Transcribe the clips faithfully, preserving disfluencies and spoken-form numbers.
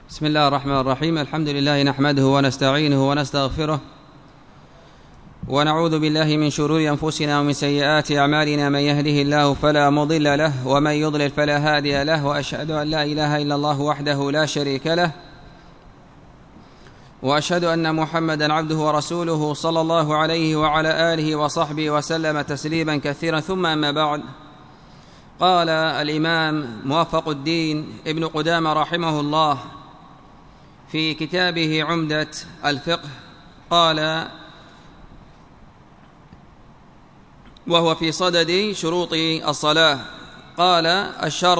بسم الله الرحمن الرحيم. الحمد لله نحمده ونستعينه ونستغفره ونعوذ بالله من شرور أنفسنا ومن سيئات أعمالنا. من يهده الله فلا مضل له ومن يضلل فلا هادي له، وأشهد أن لا إله إلا الله وحده لا شريك له، وأشهد أن محمدا عبده ورسوله صلى الله عليه وعلى آله وصحبه وسلم تسليما كثيرا. ثم أما بعد، قال الإمام موفق الدين ابن قدامة رحمه الله في كتابه عمدة الفقه، قال وهو في صدد شروط الصلاة، قال: الشرط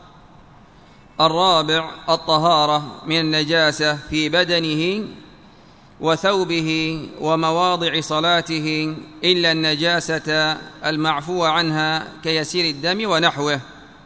الرابع الطهارة من النجاسة في بدنه وثوبه ومواضع صلاته إلا النجاسة المعفو عنها كيسير الدم ونحوه.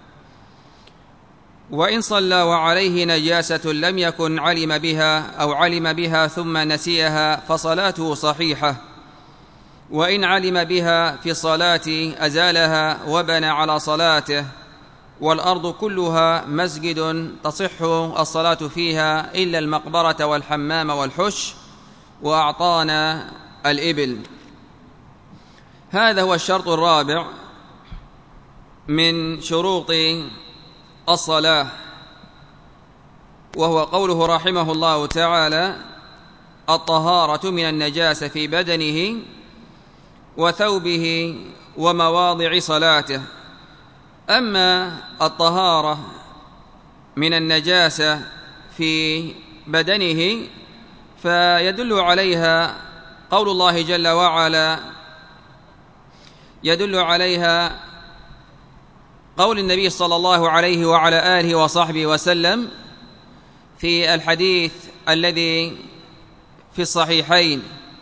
وإن صلى وعليه نجاسة لم يكن علم بها أو علم بها ثم نسيها فصلاته صحيحة، وإن علم بها في الصلاة أزالها وبنى على صلاته. والأرض كلها مسجد تصح الصلاة فيها إلا المقبرة والحمام والحش وأعطانا الإبل. هذا هو الشرط الرابع من شروط الصلاة، وهو قوله رحمه الله تعالى: الطهارة من النجاسة في بدنه وثوبه ومواضع صلاته. أما الطهارة من النجاسة في بدنه فيدل عليها قول الله جل وعلا، يدل عليها قول النبي صلى الله عليه وعلى آله وصحبه وسلم في الحديث الذي في الصحيحين،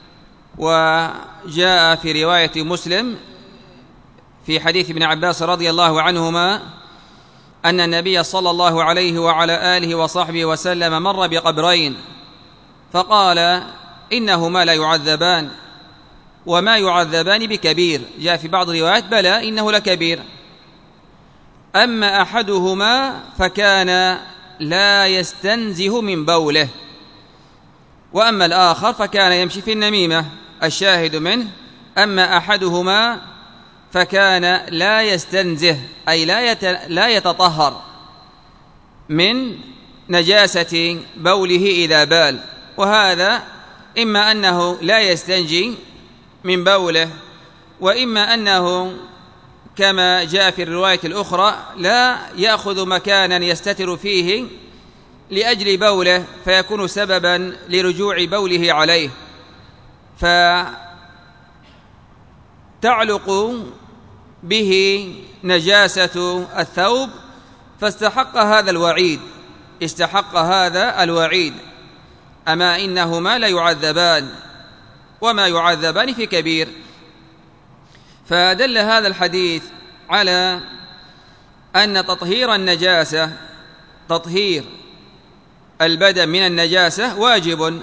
وجاء في رواية مسلم في حديث ابن عباس رضي الله عنهما أن النبي صلى الله عليه وعلى آله وصحبه وسلم مر بقبرين فقال: إنهما لا يعذبان وما يعذبان بكبير. جاء في بعض الروايات: بلى إنه لكبير. أما أحدهما فكان لا يستنزه من بوله، وأما الآخر فكان يمشي في النميمة. الشاهد منه: أما أحدهما فكان لا يستنزه، أي لا لا يتطهر من نجاسة بوله إذا بال. وهذا إما أنه لا يستنجي من بوله، وإما أنه كما جاء في الرواية الأخرى لا يأخذ مكانا يستتر فيه لأجل بوله فيكون سببا لرجوع بوله عليه، فتعلق به نجاسة الثوب، فاستحق هذا الوعيد، استحق هذا الوعيد. أما إنهما لا يعذبان وما يعذبان في كبير. فدل هذا الحديث على أن تطهير النجاسة، تطهير البدن من النجاسة واجب،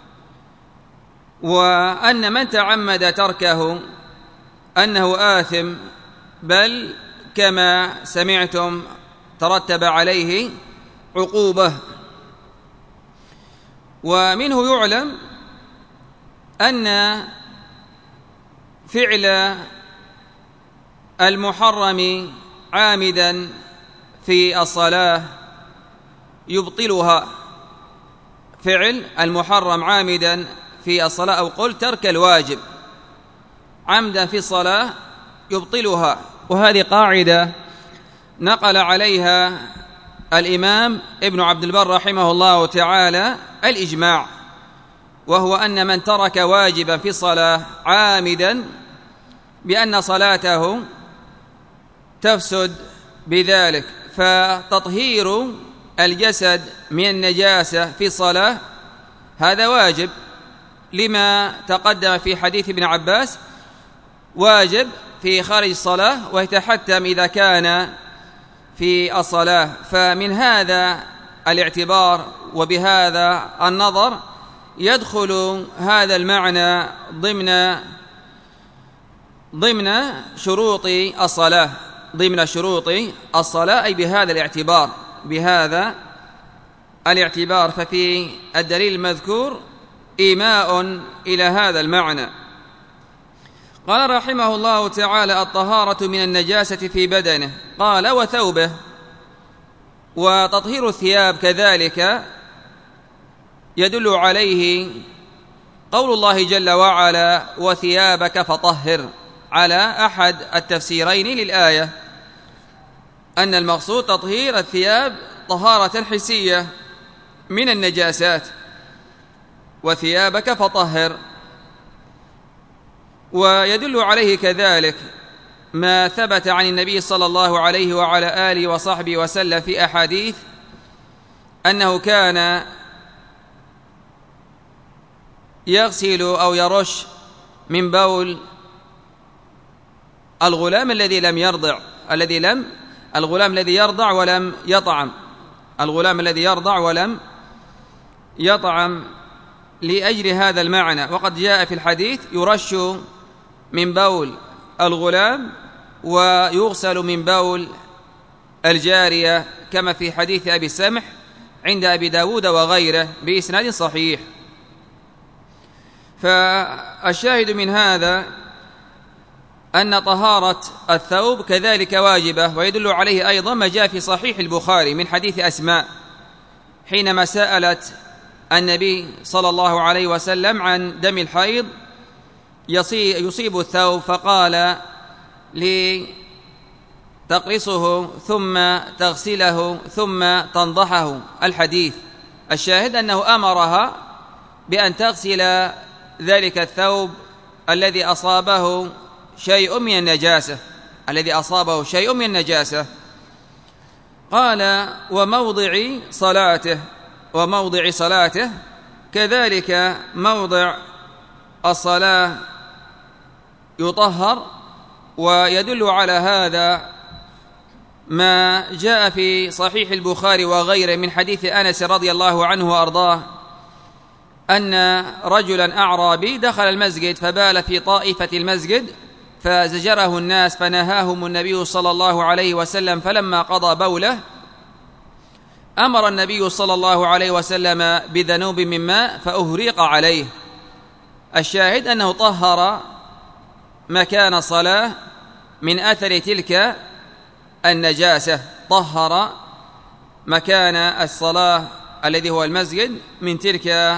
وأن من تعمد تركه أنه آثم، بل كما سمعتم ترتب عليه عقوبة. ومنه يعلم أن فعل المحرم عامدا في الصلاة يبطلها، فعل المحرم عامدا في الصلاة، أو قل ترك الواجب عمدا في الصلاة يبطلها. وهذه قاعدة نقل عليها الإمام ابن عبد البر رحمه الله تعالى الإجماع، وهو أن من ترك واجبا في الصلاة عامدا بأن صلاته تفسد بذلك. فتطهير الجسد من النجاسة في الصلاة هذا واجب، لما تقدم في حديث ابن عباس: واجب في خارج الصلاة ويتحتم إذا كان في الصلاة. فمن هذا الاعتبار وبهذا النظر يدخل هذا المعنى ضمن ضمن شروط الصلاة، ضمن شروط الصلاة، أي بهذا الاعتبار، بهذا الاعتبار، ففي الدليل المذكور إيماء إلى هذا المعنى. قال رحمه الله تعالى: الطهارة من النجاسة في بدنه. قال: وثوبه. وتطهير الثياب كذلك يدل عليه قول الله جل وعلا: وثيابك فطهر، على أحد التفسيرين للآية، أن المقصود تطهير الثياب طهارة حسية من النجاسات، وثيابك فطهر. ويدل عليه كذلك ما ثبت عن النبي صلى الله عليه وعلى آله وصحبه وسلم في أحاديث أنه كان يغسل أو يرش من بول الغلام الذي لم يرضع الذي لم الغلام الذي يرضع ولم يطعم الغلام الذي يرضع ولم يطعم لأجل هذا المعنى. وقد جاء في الحديث: يرش من بول الغلام ويغسل من بول الجارية، كما في حديث أبي السمح عند أبي داود وغيره بإسناد صحيح. فالشاهد من هذا أن طهارة الثوب كذلك واجبة. ويدل عليه أيضا ما جاء في صحيح البخاري من حديث أسماء حينما سألت النبي صلى الله عليه وسلم عن دم الحيض يصيب الثوب، فقال: لتقرصه ثم تغسله ثم تنضحه. الحديث الشاهد أنه أمرها بأن تغسل ذلك الثوب الذي أصابه شيء من النجاسة الذي أصابه شيء من النجاسة. قال: وموضع صلاته وموضع صلاته كذلك موضع الصلاة يطهر. ويدل على هذا ما جاء في صحيح البخاري وغيره من حديث أنس رضي الله عنه وأرضاه أن رجلا أعرابي دخل المسجد فبال في طائفة المسجد فزجره الناس فنهاهم النبي صلى الله عليه وسلم، فلما قضى بوله أمر النبي صلى الله عليه وسلم بذنوب من ماء فأهريق عليه. الشاهد أنه طهر مكان الصلاة من أثر تلك النجاسة، طهر مكان الصلاة الذي هو المسجد من تلك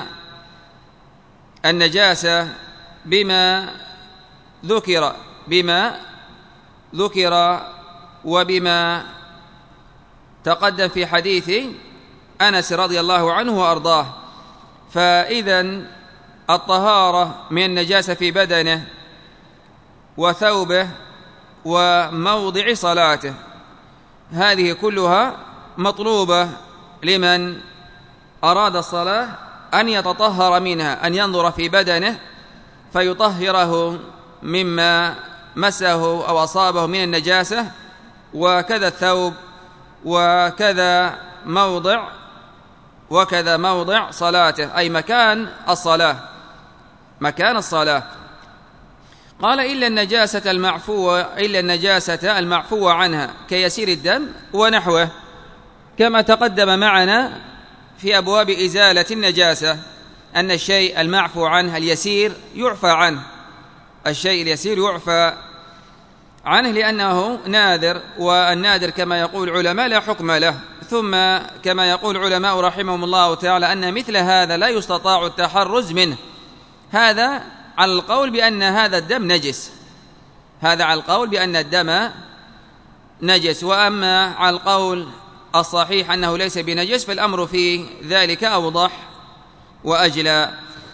النجاسة بما ذكر بما ذكر وبما تقدم في حديث أنس رضي الله عنه وأرضاه. فإذن الطهارة من النجاسة في بدنه وثوبه وموضع صلاته هذه كلها مطلوبة لمن أراد الصلاة أن يتطهر منها، أن ينظر في بدنه فيطهره مما مسه أو أصابه من النجاسة، وكذا الثوب وكذا موضع وكذا موضع صلاته، أي مكان الصلاة مكان الصلاة. قال: إلا النجاسة المعفوة إلا النجاسة المعفوة عنها كيسير الدم ونحوه، كما تقدم معنا في أبواب إزالة النجاسة أن الشيء المعفو عنه اليسير يعفى عنه الشيء اليسير يعفى عنه لأنه نادر، والنادر كما يقول العلماء لا حكم له. ثم كما يقول العلماء رحمهم الله تعالى أن مثل هذا لا يستطاع التحرز منه. هذا على القول بأن هذا الدم نجس هذا على القول بأن الدم نجس وأما على القول الصحيح أنه ليس بنجس فالأمر في ذلك أوضح وأجلى.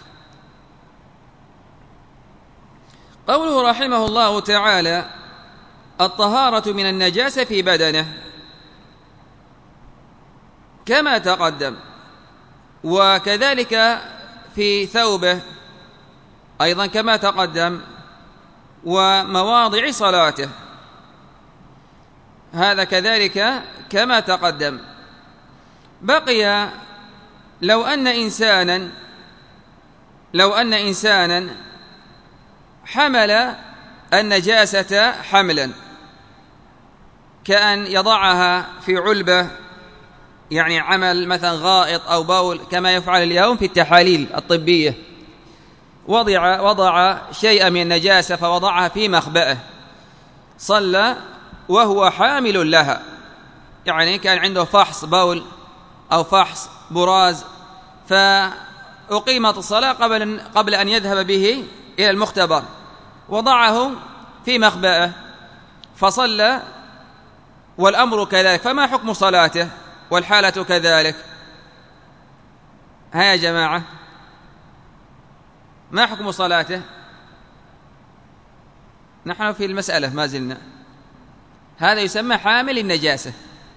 قوله رحمه الله تعالى: الطهارة من النجاسة في بدنه كما تقدم، وكذلك في ثوبه أيضا كما تقدم، ومواضع صلاته هذا كذلك كما تقدم. بقي لو أن إنسانا لو أن إنسانا حمل النجاسة حملا، كأن يضعها في علبة يعني عمل مثلا غائط أو بول كما يفعل اليوم في التحاليل الطبية، وضع, وضع شيئا من النجاسة فوضعها في مخبأه، صلى وهو حامل لها، يعني كان عنده فحص بول أو فحص براز فأقيمت الصلاة قبل, قبل أن يذهب به إلى المختبر، وضعه في مخبأه فصلى والأمر كذلك، فما حكم صلاته والحالة كذلك؟ ها يا جماعة، ما حكم صلاته؟ نحن في المسألة ما زلنا. هذا يسمى حامل النجاسة،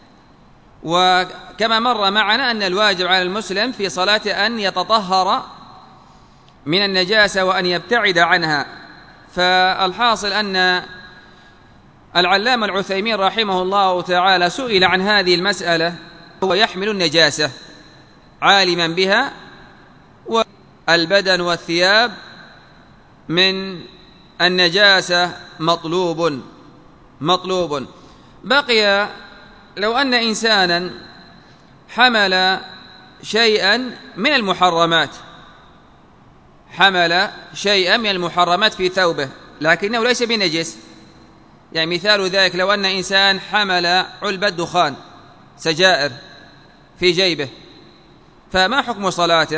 وكما مر معنا أن الواجب على المسلم في صلاته أن يتطهر من النجاسة وأن يبتعد عنها. فالحاصل أن العلامة العثيمين رحمه الله تعالى سئل عن هذه المسألة، هو يحمل النجاسة عالما بها، والبدن والثياب من النجاسة مطلوب مطلوب بقي لو أن إنسانا حمل شيئا من المحرمات، حمل شيئا من المحرمات في ثوبه لكنه ليس بنجس، يعني مثال ذلك لو أن إنسان حمل علبة دخان سجائر في جيبه، فما حكم صلاته؟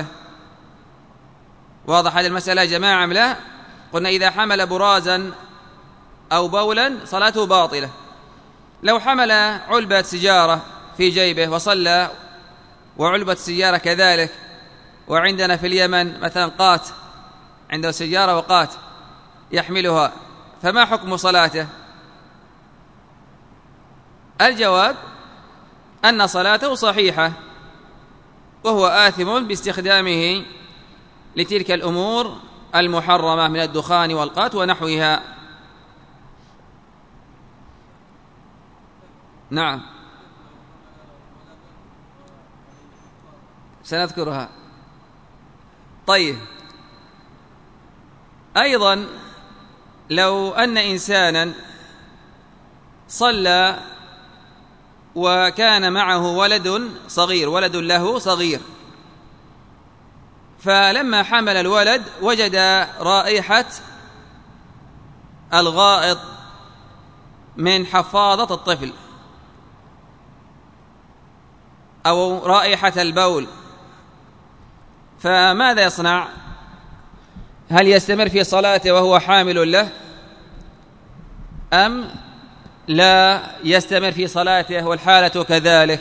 واضح هذه المسألة يا جماعة أم لا؟ قلنا إذا حمل برازا أو بولا صلاته باطلة. لو حمل علبة سجارة في جيبه وصلى وعلبة السجارة كذلك، وعندنا في اليمن مثلا قات، عنده سجارة وقات يحملها، فما حكم صلاته؟ الجواب أن صلاته صحيحة، وهو آثم باستخدامه لتلك الأمور المحرمة من الدخان والقات ونحوها. نعم سنذكرها. طيب، أيضا لو أن إنسانا صلى وكان معه ولد صغير، ولد له صغير، فلما حمل الولد وجد رائحة الغائط من حفاضة الطفل أو رائحة البول، فماذا يصنع؟ هل يستمر في صلاته وهو حامل له أم لا يستمر في صلاته والحالة كذلك؟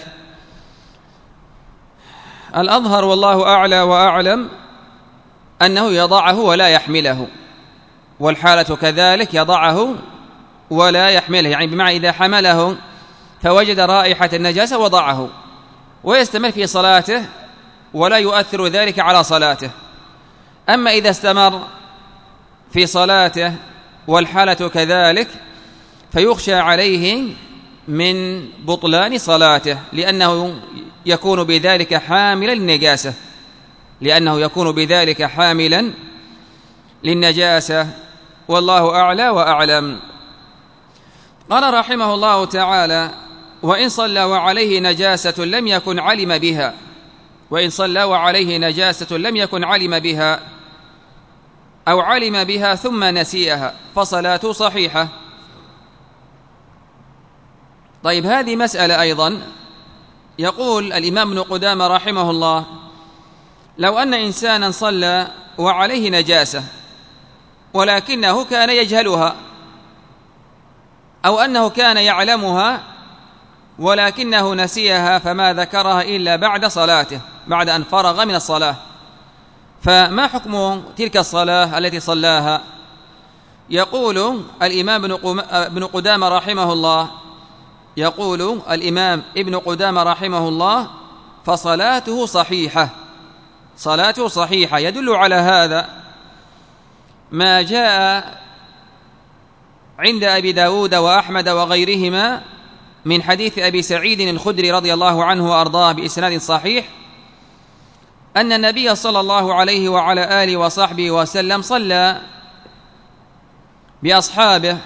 الأظهر والله أعلى وأعلم أنه يضعه ولا يحمله، والحالة كذلك يضعه ولا يحمله، يعني بمعنى إذا حمله فوجد رائحة النجاسة وضعه ويستمر في صلاته ولا يؤثر ذلك على صلاته. أما إذا استمر في صلاته والحالة كذلك فيخشى عليه من بطلان صلاته، لأنه يكون بذلك حاملا للنجاسة لأنه يكون بذلك حاملا للنجاسة والله أعلى وأعلم. قال رحمه الله تعالى: وإن صلى وعليه نجاسة لم يكن علم بها وإن صلى وعليه نجاسة لم يكن علم بها أو علم بها ثم نسيها فصلاته صحيحة. طيب، هذه مسألة أيضا. يقول الإمام ابن قدامة رحمه الله: لو أن إنسانا صلى وعليه نجاسة ولكنه كان يجهلها، أو أنه كان يعلمها ولكنه نسيها فما ذكرها إلا بعد صلاته، بعد أن فرغ من الصلاة، فما حكم تلك الصلاة التي صلاها؟ يقول الإمام ابن قدامة رحمه الله يقول الإمام ابن قدامة رحمه الله: فصلاته صحيحة، صلاته صحيحة. يدل على هذا ما جاء عند أبي داود وأحمد وغيرهما من حديث أبي سعيد الخدري رضي الله عنه وأرضاه بإسناد صحيح أن النبي صلى الله عليه وعلى آله وصحبه وسلم صلى بأصحابه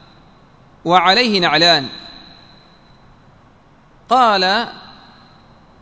وعليه نعلان، قال: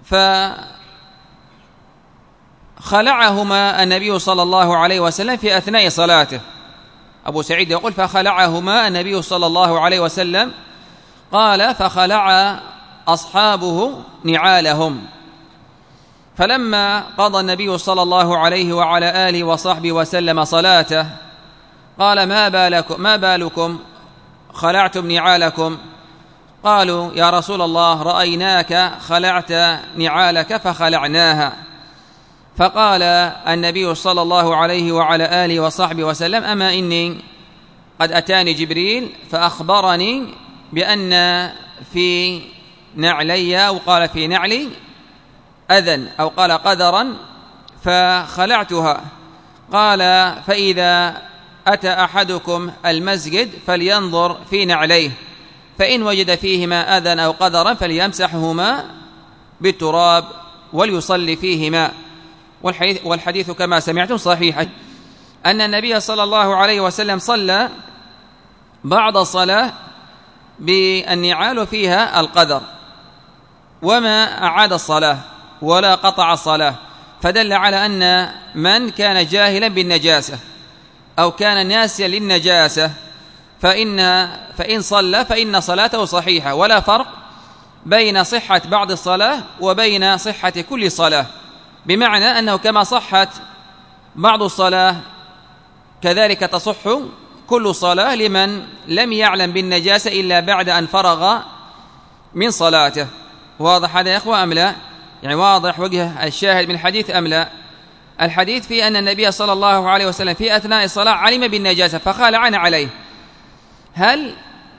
فخلعهما النبي صلى الله عليه وسلم في أثناء صلاته. أبو سعيد يقول فخلعهما النبي صلى الله عليه وسلم، قال فخلع أصحابه نعالهم. فلما قضى النبي صلى الله عليه وعلى آله وصحبه وسلم صلاته قال ما بالكم, ما بالكم خلعتم نعالكم؟ قالوا يا رسول الله رأيناك خلعت نعالك فخلعناها. فقال النبي صلى الله عليه وعلى آله وصحبه وسلم أما إني قد أتاني جبريل فأخبرني بأن في نعلي أو قال في نعلي أذى أو قال قدرا فخلعتها. قال فإذا أتى أحدكم المسجد فلينظر في نعليه فإن وجد فيهما أذى أو قدرا فليمسحهما بالتراب وليصلي فيهما. والحديث, والحديث كما سمعتم صحيح أن النبي صلى الله عليه وسلم صلى بعض الصلاة بالنعال فيها القدر وما أعاد الصلاة ولا قطع الصلاة، فدل على أن من كان جاهلا بالنجاسة أو كان ناسيا للنجاسة فإن, فإن صلى فإن صلاته صحيحة، ولا فرق بين صحة بعض الصلاة وبين صحة كل صلاة، بمعنى أنه كما صحت بعض الصلاة كذلك تصح كل صلاة لمن لم يعلم بالنجاسة إلا بعد أن فرغ من صلاته. واضح هذا يا أخوة أم لا؟ يعني واضح وجه الشاهد من الحديث أم لا؟ الحديث في أن النبي صلى الله عليه وسلم في أثناء الصلاة علم بالنجاسة فخلعنا عليه. هل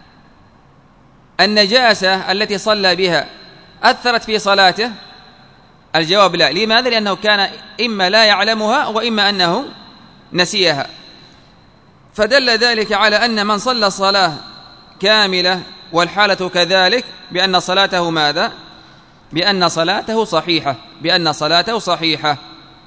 النجاسة التي صلى بها أثرت في صلاته؟ الجواب لا. لماذا؟ لأنه كان إما لا يعلمها وإما أنه نسيها. فدل ذلك على أن من صلى الصلاة كاملة والحالة كذلك بأن صلاته ماذا؟ بأن صلاته صحيحة بأن صلاته صحيحة.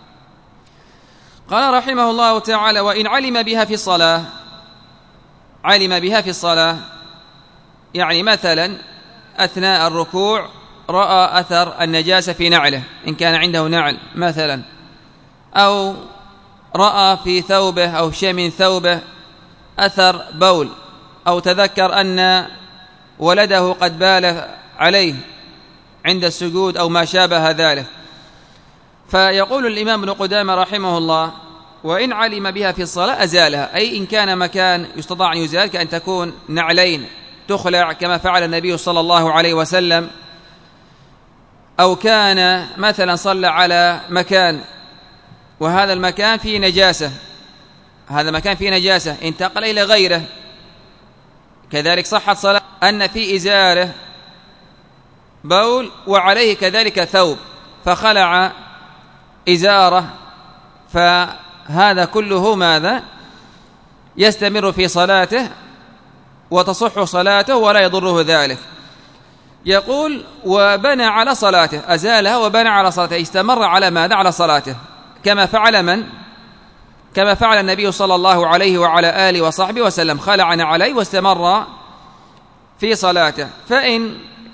قال رحمه الله تعالى وإن علم بها في الصلاة، علم بها في الصلاة يعني مثلا أثناء الركوع رأى أثر النجاسة في نعله إن كان عنده نعل مثلا، أو رأى في ثوبه أو شيء من ثوبه أثر بول، أو تذكر أن ولده قد بال عليه عند السجود أو ما شابه ذلك. فيقول الإمام ابن قدامة رحمه الله وإن علم بها في الصلاة أزالها، أي إن كان مكان يستطاع أن يزال كأن تكون نعلين تخلع كما فعل النبي صلى الله عليه وسلم، أو كان مثلا صلى على مكان وهذا المكان فيه نجاسة، هذا مكان فيه نجاسة انتقل إلى غيره كذلك صحت صلاة، أن في إزاره بول وعليه كذلك ثوب فخلع إزاره، فهذا كله ماذا؟ يستمر في صلاته وتصح صلاته ولا يضره ذلك. يقول وبنى على صلاته، أزالها وبنى على صلاته، استمر على ماذا؟ على صلاته، كما فعل من؟ كما فعل النبي صلى الله عليه وعلى آله وصحبه وسلم، خلعنا عليه واستمر في صلاته. فإن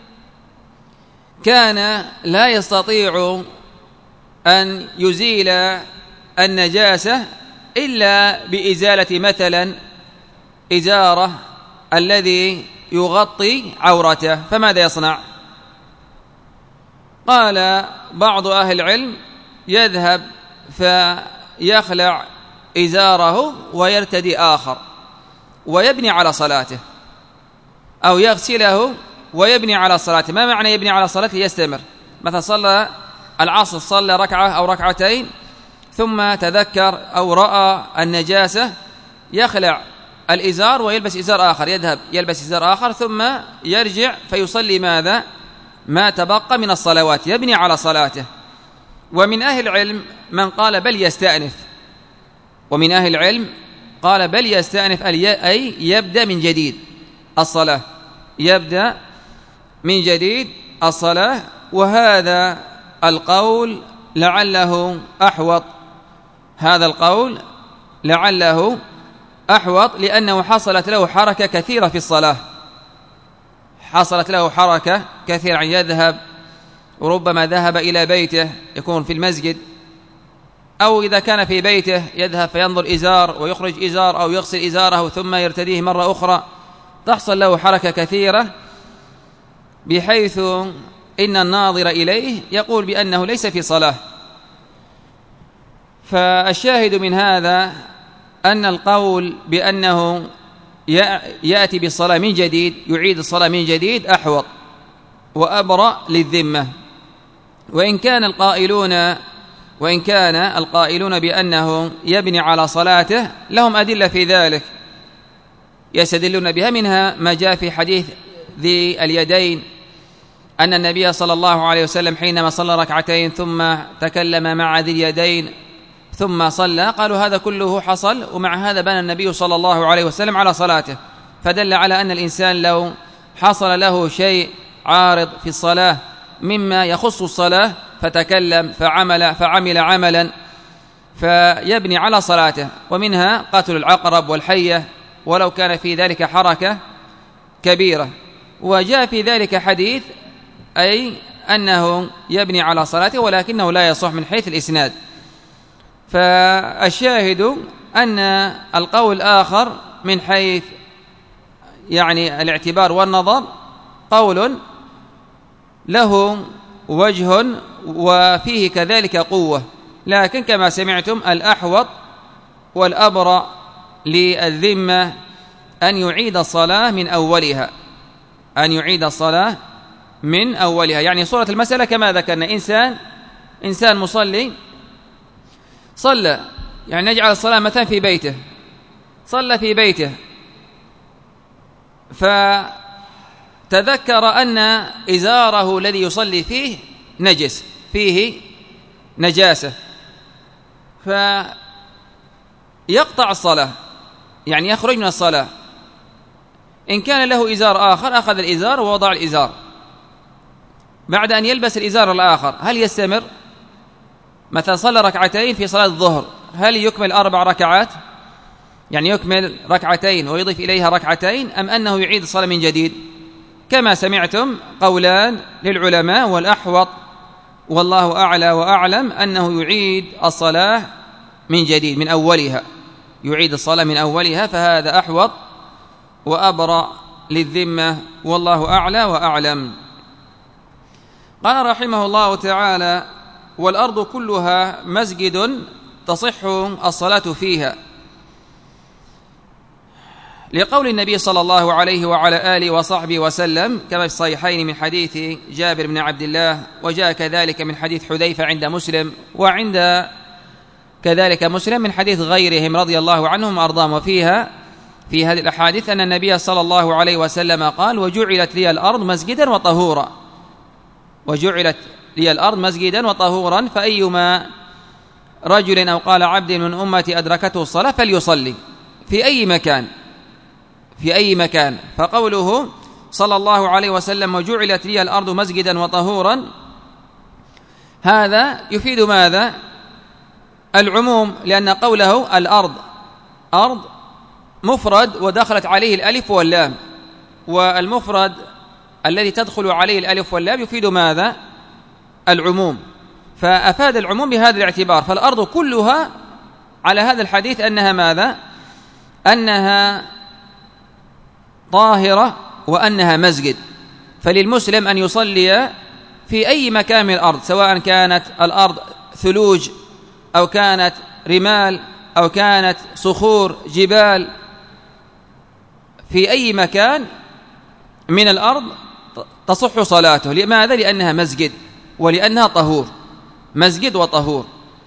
كان لا يستطيع أن يزيل النجاسة إلا بإزالة مثلا إزارة الذي يغطي عورته، فماذا يصنع؟ قال بعض أهل العلم يذهب فيخلع إزاره ويرتدي آخر ويبني على صلاته، أو يغسله ويبني على صلاته. ما معنى يبني على صلاته؟ يستمر، مثلا صلى العصر صلى ركعة أو ركعتين ثم تذكر أو رأى النجاسة يخلع الإزار ويلبس إزار آخر، يذهب يلبس إزار آخر ثم يرجع فيصلي ماذا؟ ما تبقى من الصلوات، يبني على صلاته. ومن أهل العلم من قال بل يستأنف، ومن أهل العلم قال بل يستأنف أي يبدأ من جديد الصلاة، يبدأ من جديد الصلاة. وهذا القول لعله أحوط، هذا القول لعله أحوط لأنه حصلت له حركة كثيرة في الصلاة، حصلت له حركة كثيرة، يذهب وربما ذهب إلى بيته يكون في المسجد، أو إذا كان في بيته يذهب فينظر إزار ويخرج إزار أو يغسل إزاره ثم يرتديه مرة أخرى، تحصل له حركة كثيرة بحيث إن الناظر إليه يقول بأنه ليس في صلاة. فالشاهد من هذا أن القول بأنه يأتي بالصلاة من جديد، يعيد الصلاة من جديد، أحوط وأبرأ للذمة. وإن كان القائلون وإن كان القائلون بأنه يبني على صلاته لهم أدلة في ذلك يستدلون بها، منها ما جاء في حديث ذي اليدين أن النبي صلى الله عليه وسلم حينما صلى ركعتين ثم تكلم مع ذي اليدين ثم صلى، قالوا هذا كله حصل ومع هذا بنى النبي صلى الله عليه وسلم على صلاته، فدل على أن الإنسان لو حصل له شيء عارض في الصلاة مما يخص الصلاة فتكلم فعمل فعمل عملا فيبني على صلاته. ومنها قتل العقرب والحية ولو كان في ذلك حركة كبيرة. وجاء في ذلك حديث أي أنه يبني على صلاته ولكنه لا يصح من حيث الإسناد. فالشاهد أن القول الآخر من حيث يعني الاعتبار والنظر قول له وجه وفيه كذلك قوة، لكن كما سمعتم الأحوط والأبرأ للذمة أن يعيد الصلاة من أولها، أن يعيد الصلاة من أولها. يعني صورة المسألة كما ذكرنا، إنسان إنسان مصلي صلى، يعني نجعل الصلاة مثلا في بيته، صلى في بيته فتذكر أن إزاره الذي يصلي فيه نجس، فيه نجاسة، فيقطع الصلاة، يعني يخرج من الصلاة. إن كان له إزار آخر أخذ الإزار ووضع الإزار، بعد أن يلبس الإزار الآخر هل يستمر؟ مثلا صلى ركعتين في صلاة الظهر، هل يكمل أربع ركعات؟ يعني يكمل ركعتين ويضيف إليها ركعتين، أم أنه يعيد الصلاة من جديد؟ كما سمعتم قولان للعلماء، والأحوط والله أعلى وأعلم أنه يعيد الصلاة من جديد من أولها، يعيد الصلاة من أولها، فهذا أحوط وأبرأ للذمة والله أعلى وأعلم. قال رحمه الله تعالى: والأرض كلها مسجد تصح الصلاة فيها، لقول النبي صلى الله عليه وعلى آله وصحبه وسلم كما في الصحيحين من حديث جابر بن عبد الله، وجاء كذلك من حديث حذيفة عند مسلم، وعند كذلك مسلم من حديث غيرهم رضي الله عنهم وأرضاهم. وفيها في هذه الأحاديث أن النبي صلى الله عليه وسلم قال: وجعلت لي الأرض مسجدا وطهورا، وجعلت لي الأرض مسجدا وطهورا، فأيما رجل أو قال عبد من أمتي أدركته الصلاة فليصلي في أي مكان، في أي مكان. فقوله صلى الله عليه وسلم: وجعلت لي الأرض مسجدا وطهورا، هذا يفيد ماذا؟ العموم، لأن قوله الأرض أرض مفرد ودخلت عليه الألف واللام، والمفرد الذي تدخل عليه الألف واللام يفيد ماذا؟ العموم، فأفاد العموم بهذا الاعتبار. فالأرض كلها على هذا الحديث أنها ماذا؟ أنها طاهرة وأنها مسجد، فللمسلم أن يصلي في أي مكان من الأرض، سواء كانت الأرض ثلوج أو كانت رمال أو كانت صخور جبال، في أي مكان من الأرض تصح صلاته. لماذا؟ لأنها مسجد ولأنها طهور، مسجد وطهور.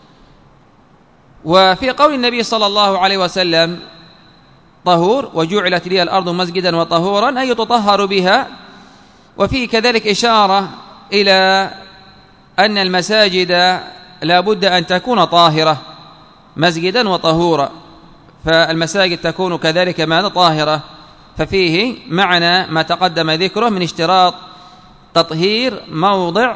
وفي قول النبي صلى الله عليه وسلم طهور وجعلت لي الأرض مسجدا وطهورا، أي يتطهر بها. وفيه كذلك إشارة إلى أن المساجد لا بد أن تكون طاهرة، مسجدا وطهورا، فالمساجد تكون كذلك ماذا؟ طاهرة. ففيه معنى ما تقدم ذكره من اشتراط تطهير موضع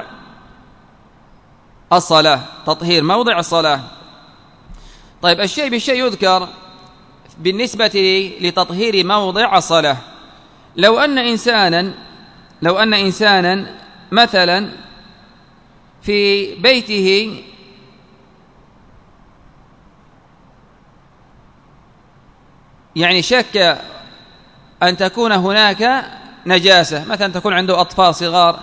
الصلاة، تطهير موضع الصلاة. طيب، الشيء بالشيء يذكر بالنسبة لتطهير موضع الصلاة. لو أن إنسانا لو أن إنسانا مثلا في بيته يعني شك أن تكون هناك نجاسة، مثلا تكون عنده أطفال صغار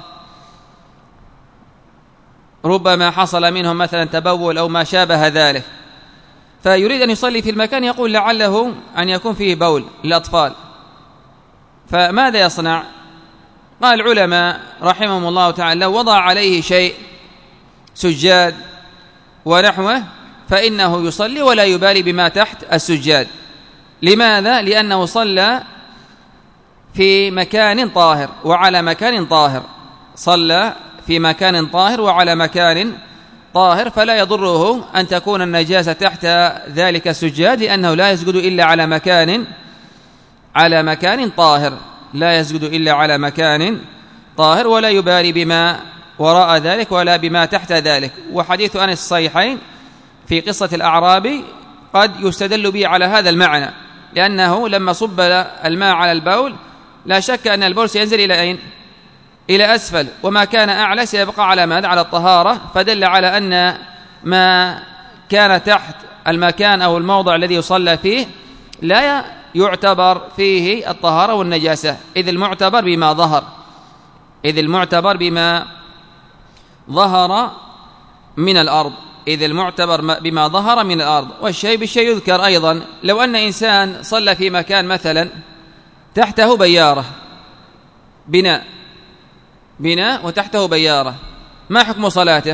ربما حصل منهم مثلا تبول أو ما شابه ذلك، فيريد أن يصلي في المكان، يقول لعله أن يكون فيه بول للأطفال، فماذا يصنع؟ قال العلماء رحمهم الله تعالى لو وضع عليه شيء سجاد ونحوه فإنه يصلي ولا يبالي بما تحت السجاد. لماذا؟ لأنه صلى في مكان طاهر وعلى مكان طاهر، صلى في مكان طاهر وعلى مكان طاهر، فلا يضره أن تكون النجاسة تحت ذلك السجاد، لأنه لا يسجد إلا على مكان على مكان طاهر، لا يسجد إلا على مكان طاهر، ولا يبالي بما وراء ذلك ولا بما تحت ذلك. وحديث أنس الصحيحين في قصة الأعرابي قد يستدل به على هذا المعنى، لأنه لما صب الماء على البول لا شك أن البول سينزل إلى أين؟ إلى أسفل، وما كان أعلى سيبقى على ماذا؟ على الطهارة، فدل على أن ما كان تحت المكان أو الموضع الذي يصلى فيه لا يعتبر فيه الطهارة والنجاسة، إذ المعتبر بما ظهر إذ المعتبر بما ظهر من الأرض إذ المعتبر بما ظهر من الأرض. والشيء بالشيء يذكر أيضا، لو أن إنسان صلى في مكان مثلا تحته بيارة، بناء بناء وتحته بيارة، ما حكم صلاته؟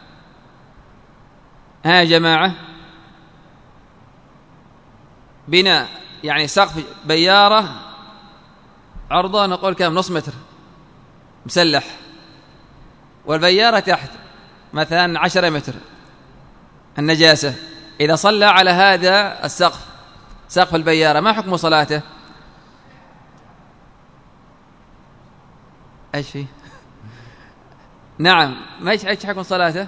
ها يا جماعة، بناء يعني سقف بيارة عرضها نقول كم؟ نص متر مسلح، والبيارة تحت مثلا عشرة متر، النجاسة إذا صلى على هذا السقف سقف البيارة ما حكم صلاته؟ ايش فيه؟ نعم، ما ايش حكم صلاته؟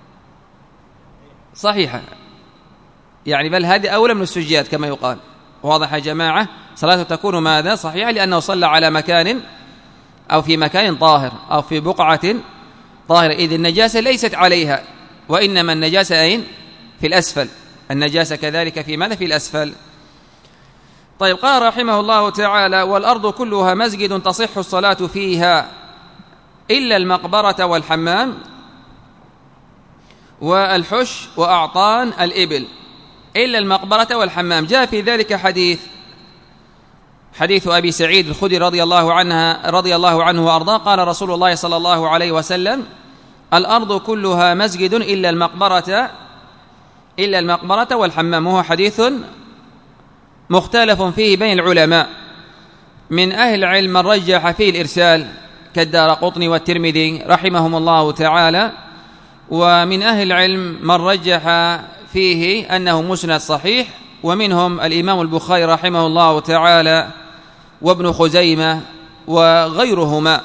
صحيحة، يعني بل هذه أولى من السجاد كما يقال. واضح يا جماعة؟ صلاته تكون ماذا؟ صحيحة، لأنه صلى على مكان أو في مكان طاهر أو في بقعة طاهرة، إذ النجاسة ليست عليها، وإنما النجاسة أين؟ في الأسفل، النجاسة كذلك في ماذا؟ في الأسفل. طيب، قال رحمه الله تعالى: والأرض كلها مسجد تصح الصلاة فيها إلا المقبرة والحمام والحش وأعطان الإبل. إلا المقبرة والحمام، جاء في ذلك حديث حديث أبي سعيد الخدري رضي الله عنها رضي الله عنه وأرضاه، قال رسول الله صلى الله عليه وسلم: الأرض كلها مسجد إلا المقبرة إلا المقبرة والحمام. وهو حديث مختلف فيه بين العلماء، من أهل العلم من رجح فيه الإرسال كالدارقطني والترمذي رحمهم الله تعالى، ومن أهل العلم من رجح فيه أنه مسند صحيح، ومنهم الإمام البخاري رحمه الله تعالى وابن خزيمة وغيرهما،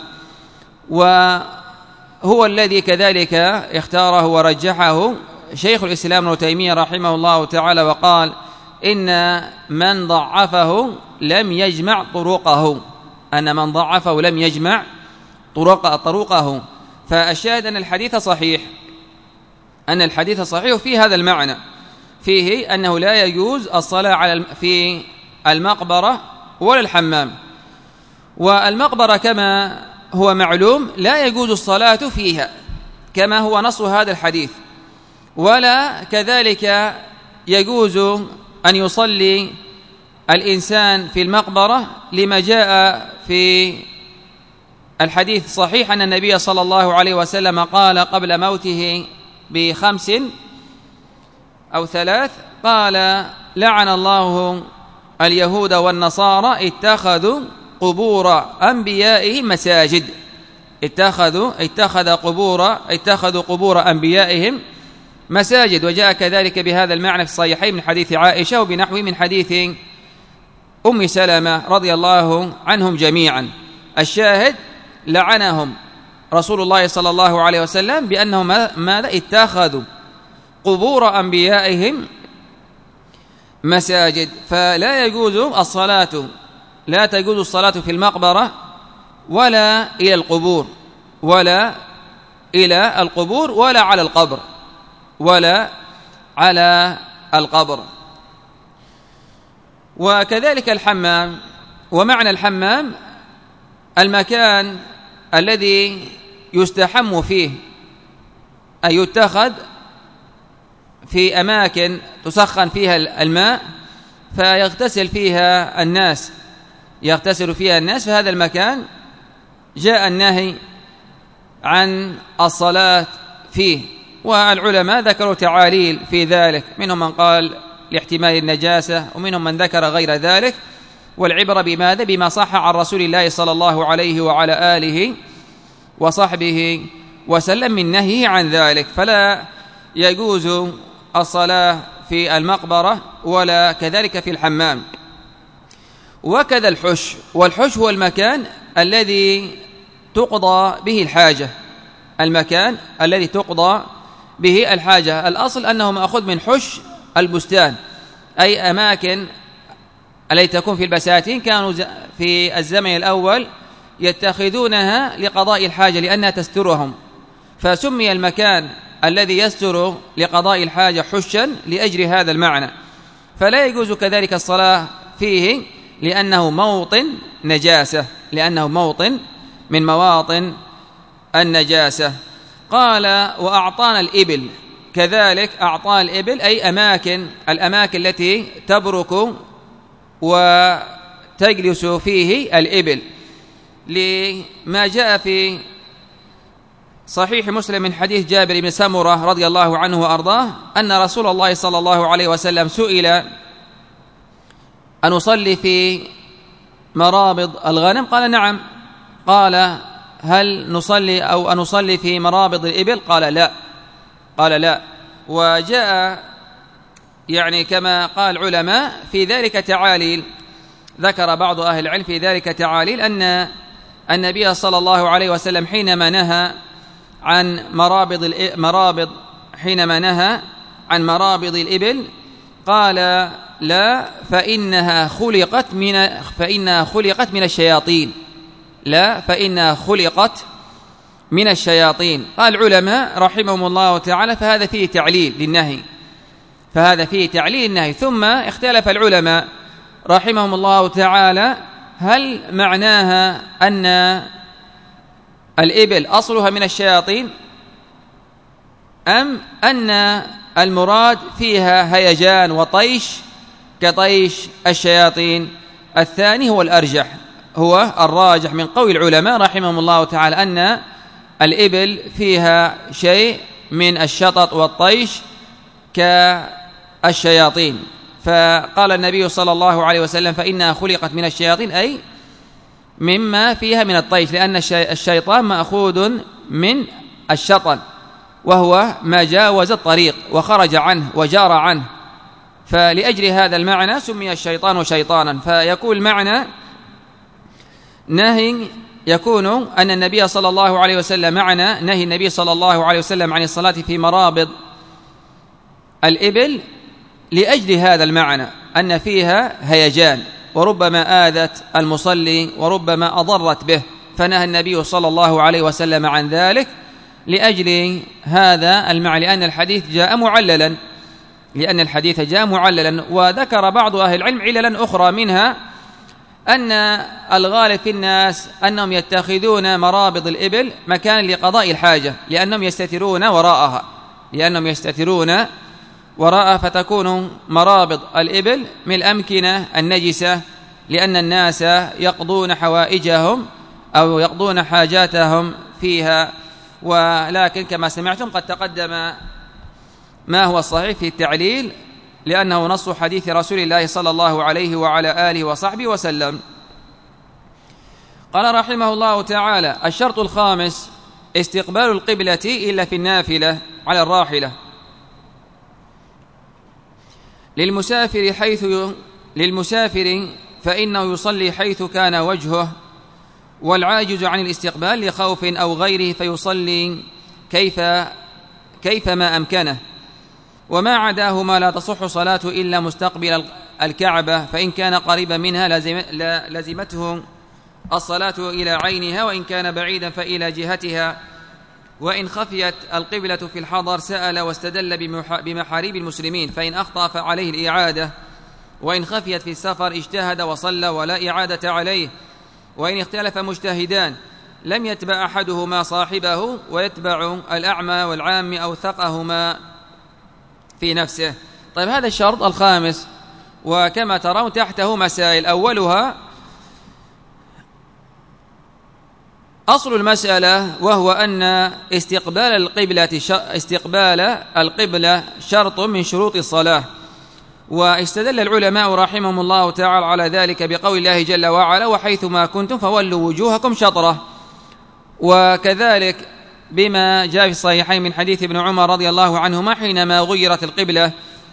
وهو الذي كذلك اختاره ورجحه شيخ الإسلام ابن تيمية رحمه الله تعالى، وقال: إن من ضعفه لم يجمع طرقه أن من ضعفه لم يجمع طرق طرقه فالشاهد أن الحديث صحيح أن الحديث صحيح في هذا المعنى، فيه أنه لا يجوز الصلاة على في المقبرة ولا الحمام. والمقبرة كما هو معلوم لا يجوز الصلاة فيها كما هو نص هذا الحديث، ولا كذلك يجوز أن يصلي الإنسان في المقبرة، لما جاء في الحديث الصحيح أن النبي صلى الله عليه وسلم قال قبل موته بخمس أو ثلاث، قال: لعن الله اليهود والنصارى اتخذوا قبور أنبيائهم مساجد. اتخذوا اتخذ قبور اتخذوا قبور أنبيائهم مساجد. وجاء كذلك بهذا المعنى في الصحيحين من حديث عائشة وبنحوه من حديث أم سلمة رضي الله عنهم جميعا. الشاهد: لعنهم رسول الله صلى الله عليه وسلم بأنهم ماذا؟ اتخذوا قبور أنبيائهم مساجد. فلا يجوز الصلاة لا تجوز الصلاة في المقبرة ولا إلى القبور ولا إلى القبور ولا على القبر ولا على القبر. وكذلك الحمام. ومعنى الحمام المكان الذي يستحم فيه، أي يتخذ في أماكن تسخن فيها الماء فيغتسل فيها الناس يغتسل فيها الناس في هذا المكان. جاء النهي عن الصلاة فيه، والعلماء ذكروا تعاليل في ذلك، منهم من قال لاحتمال النجاسة ومنهم من ذكر غير ذلك، والعبرة بماذا؟ بما صح عن رسول الله صلى الله عليه وعلى آله وصحبه وسلم من نهيه عن ذلك. فلا يجوز الصلاة في المقبرة ولا كذلك في الحمام. وكذا الحش، والحش هو المكان الذي تقضى به الحاجة المكان الذي تقضى به الحاجة. الأصل أنه مأخوذ من حش البستان، أي أماكن التي تكون في البساتين كانوا في الزمن الأول يتخذونها لقضاء الحاجة لأنها تسترهم، فسمي المكان الذي يستر لقضاء الحاجة حشا لأجل هذا المعنى. فلا يجوز كذلك الصلاة فيه لأنه موطن نجاسة لأنه موطن من مواطن النجاسة. قال وأعطانا الإبل، كذلك أعطانا الإبل أي أماكن الأماكن التي تبرك وتجلس فيه الإبل، لما جاء في صحيح مسلم من حديث جابر بن سمرة رضي الله عنه وأرضاه أن رسول الله صلى الله عليه وسلم سئل أن نصلي في مرابض الغنم؟ قال نعم. قال هل نصلي أو أن نصلي في مرابض الإبل؟ قال لا قال لا. وجاء يعني كما قال العلماء في ذلك تعاليل، ذكر بعض أهل العلم في ذلك تعاليل أن النبي صلى الله عليه وسلم حينما نهى عن مرابض مرابض حينما نهى عن مرابض الإبل قال لا فإنها خلقت من فإنها خلقت من الشياطين لا فإنها خلقت من الشياطين. قال العلماء رحمهم الله تعالى فهذا فيه تعليل للنهي فهذا فيه تعليل النهي. ثم اختلف العلماء رحمهم الله تعالى هل معناها أن الإبل أصلها من الشياطين أم أن المراد فيها هيجان وطيش كطيش الشياطين؟ الثاني هو الأرجح، هو الراجح من قول العلماء رحمهم الله تعالى أن الإبل فيها شيء من الشطط والطيش كالشياطين. فقال النبي صلى الله عليه وسلم فإنها خلقت من الشياطين أي مما فيها من الطيش، لأن الشيطان مأخوذ من الشطن وهو ما جاوز الطريق وخرج عنه وجار عنه، فلأجل هذا المعنى سمي الشيطان شيطانا. فيكون المعنى نهي يكون أن النبي صلى الله عليه وسلم معنى نهي النبي صلى الله عليه وسلم عن الصلاة في مرابض الإبل لأجل هذا المعنى أن فيها هيجان وربما آذت المصلي وربما أضرت به، فنهى النبي صلى الله عليه وسلم عن ذلك لأجل هذا المعنى، لأن الحديث جاء معللا لأن الحديث جاء معللا. وذكر بعض أهل العلم عللا أخرى منها أن الغالب في الناس أنهم يتخذون مرابض الإبل مكان لقضاء الحاجة لأنهم يستترون وراءها لأنهم يستترون وراءها فتكون مرابض الإبل من الأمكنة النجسة لأن الناس يقضون حوائجهم أو يقضون حاجاتهم فيها. ولكن كما سمعتم قد تقدم ما هو الصحيح في التعليل لأنه نص حديث رسول الله صلى الله عليه وعلى آله وصحبه وسلم. قال رحمه الله تعالى الشرط الخامس استقبال القبلة إلا في النافلة على الراحلة للمسافر حيث للمسافر فإنه يصلي حيث كان وجهه، والعاجز عن الاستقبال لخوف أو غيره فيصلي كيف كيفما أمكنه، وما عداهما لا تصح صلاته إلا مستقبل الكعبة، فإن كان قريبا منها لزمته الصلاة إلى عينها، وإن كان بعيدا فإلى جهتها، وإن خفيت القبلة في الحضر سأل واستدل بمحاريب المسلمين، فإن أخطأ فعليه الإعادة، وإن خفيت في السفر اجتهد وصلى ولا إعادة عليه. وإن اختلف مجتهدان لم يتبع أحدهما صاحبه ويتبع الأعمى والعام أوثقهما في نفسه. طيب، هذا الشرط الخامس، وكما ترون تحته مسائل. أولها أصل المسألة، وهو أن استقبال القبلة استقبال القبلة شرط من شروط الصلاة. واستدل العلماء رحمهم الله تعالى على ذلك بقول الله جل وعلا: وحيثما كنتم فولوا وجوهكم شطرة. وكذلك بما جاء في الصحيحين من حديث ابن عمر رضي الله عنهما حينما غيرت القبلة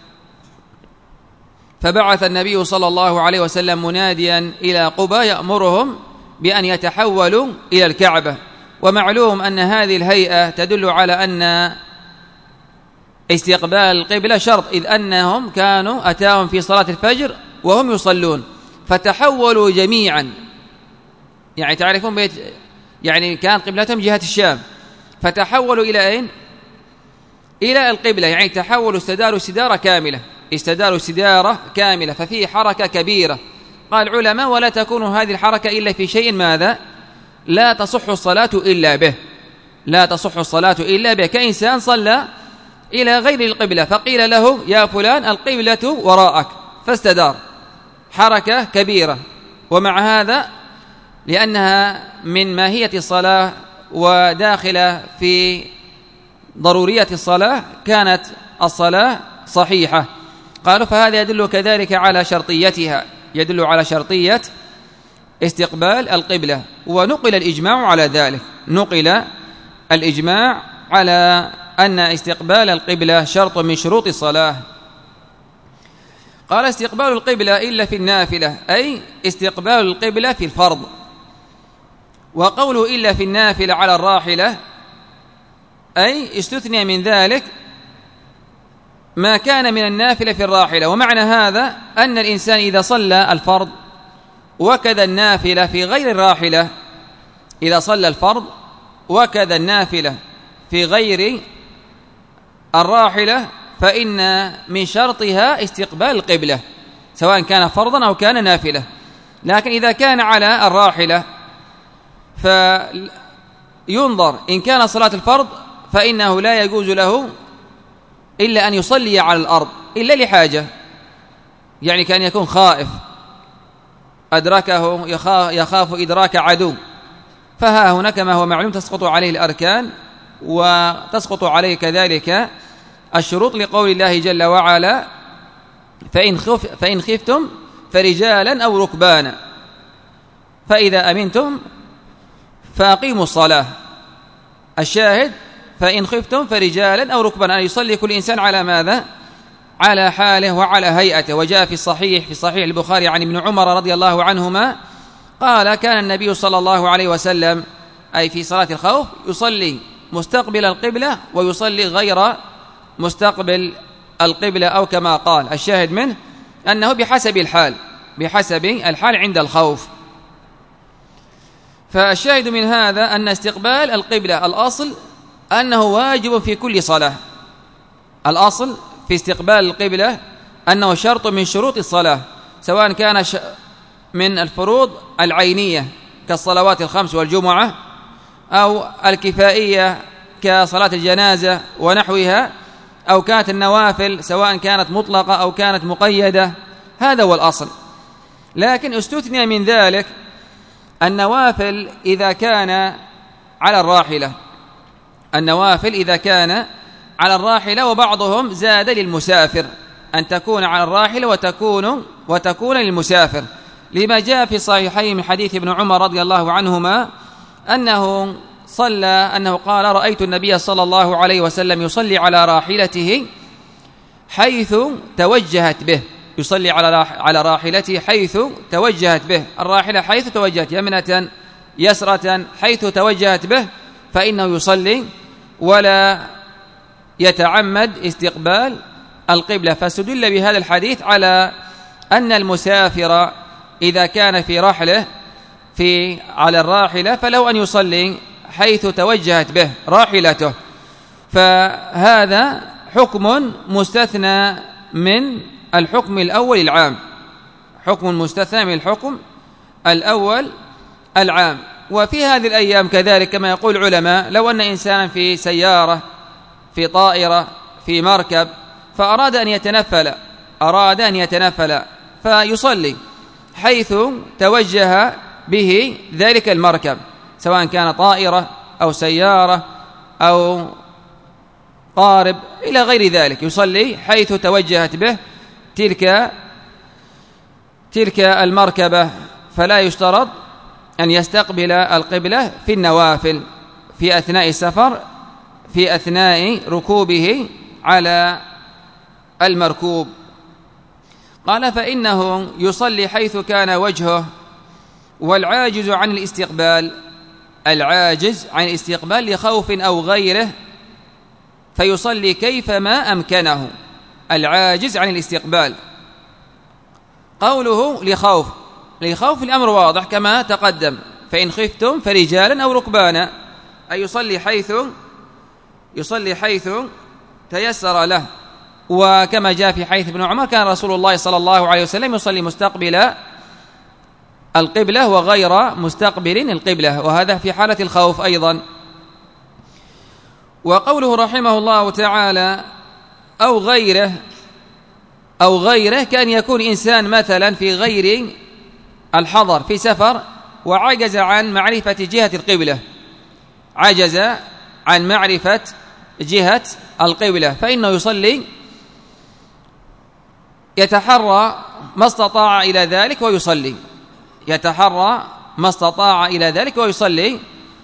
فبعث النبي صلى الله عليه وسلم مناديا إلى قبى يأمرهم بأن يتحولوا إلى الكعبة. ومعلوم أن هذه الهيئة تدل على أن استقبال القبلة شرط، إذ أنهم كانوا أتاهم في صلاة الفجر وهم يصلون فتحولوا جميعا، يعني تعرفون بيت يعني كان قبلتهم جهة الشام، فتحولوا إلى أين؟ إلى القبلة، يعني تحولوا استداروا استدارة كاملة استداروا استدارة كاملة ففيه حركة كبيرة. قال العلماء: ولا تكون هذه الحركة إلا في شيء ماذا؟ لا تصح الصلاة إلا به لا تصح الصلاة إلا به كإنسان صلى إلى غير القبلة فقيل له: يا فلان القبلة وراءك، فاستدار، حركة كبيرة. ومع هذا لأنها من ماهية الصلاة وداخلة في ضرورية الصلاة كانت الصلاة صحيحة. قالوا: فهذا يدل كذلك على شرطيتها يدل على شرطية استقبال القبلة. ونقل الإجماع على ذلك نقل الإجماع على أن استقبال القبلة شرط من شروط الصلاة. قال: استقبال القبلة إلا في النافلة، أي استقبال القبلة في الفرض. وقوله إلا في النافلة على الراحلة، أي استثني من ذلك ما كان من النافلة في الراحلة. ومعنى هذا أن الإنسان إذا صلى الفرض وكذا النافلة في غير الراحلة إذا صلى الفرض وكذا النافلة في غير الراحلة فإن من شرطها استقبال القبلة سواء كان فرضا أو كان نافلة. لكن إذا كان على الراحلة فينظر، إن كان صلاة الفرض فإنه لا يجوز له إلا أن يصلي على الأرض إلا لحاجة، يعني كان يكون خائف أدركه يخاف إدراك عدو، فها هنا كما هو معلوم تسقط عليه الأركان وتسقط عليه كذلك الشروط، لقول الله جل وعلا: فإن, خف فإن خفتم فرجالا أو ركبانا فإذا أمنتم فأقيموا الصلاة. الشاهد: فإن خفتم فرجالا أو ركبانا، أن يصلي كل إنسان على ماذا؟ على حاله وعلى هيئته. وجاء في الصحيح في صحيح البخاري عن ابن عمر رضي الله عنهما قال: كان النبي صلى الله عليه وسلم أي في صلاة الخوف يصلي مستقبل القبلة ويصلي غير مستقبل القبلة، أو كما قال. الشاهد منه أنه بحسب الحال بحسب الحال عند الخوف. فالشاهد من هذا أن استقبال القبلة الأصل أنه واجب في كل صلاة. الأصل في استقبال القبلة أنه شرط من شروط الصلاة، سواء كان من الفروض العينية كالصلوات الخمس والجمعة، أو الكفائية كصلاة الجنازة ونحوها، أو كانت النوافل سواء كانت مطلقة أو كانت مقيدة. هذا هو الأصل. لكن استثني من ذلك النوافل إذا كان على الراحلة النوافل إذا كان على الراحلة وبعضهم زاد للمسافر أن تكون على الراحلة وتكون وتكون للمسافر، لما جاء في صحيحين من حديث ابن عمر رضي الله عنهما أنه صلى أنه قال: رأيت النبي صلى الله عليه وسلم يصلي على راحلته حيث توجهت به يصلي على على راحلته حيث توجهت به الراحلة حيث توجهت يمنة يسرة حيث توجهت به فإنه يصلي ولا يتعمد استقبال القبلة. فاستدل بهذا الحديث على أن المسافر إذا كان في رحله في على الراحلة فلو أن يصلي حيث توجهت به راحلته، فهذا حكم مستثنى من الحكم الأول العام، حكم مستثنى من الحكم الأول العام. وفي هذه الأيام كذلك كما يقول العلماء، لو أن إنسانا في سيارة، في طائرة، في مركب، فأراد أن يتنفل أراد أن يتنفل فيصلي حيث توجه به ذلك المركب، سواء كان طائرة أو سيارة أو قارب إلى غير ذلك، يصلي حيث توجهت به تلك تلك المركبة، فلا يشترط أن يستقبل القبلة في النوافل في أثناء السفر، في أثناء ركوبه على المركوب. قال فإنه يصلي حيث كان وجهه، والعاجز عن الاستقبال العاجز عن الاستقبال لخوف أو غيره فيصلي كيفما أمكنه. العاجز عن الاستقبال، قوله لخوف، لخوف الأمر واضح كما تقدم، فإن خفتم فرجالا أو ركبانا، أي يصلي حيث يصلي حيث تيسر له. وكما جاء في حديث ابن عمر كان رسول الله صلى الله عليه وسلم يصلي مستقبل القبلة وغير مستقبل القبلة، وهذا في حالة الخوف أيضا. وقوله رحمه الله تعالى أو غيره، أو غيره كان يكون إنسان مثلا في غير الحضر في سفر وعجز عن معرفة جهة القبلة، عجز عن معرفة جهة القبلة، فإنه يصلي يتحرى ما استطاع إلى ذلك ويصلي، يتحرى ما استطاع إلى ذلك ويصلي.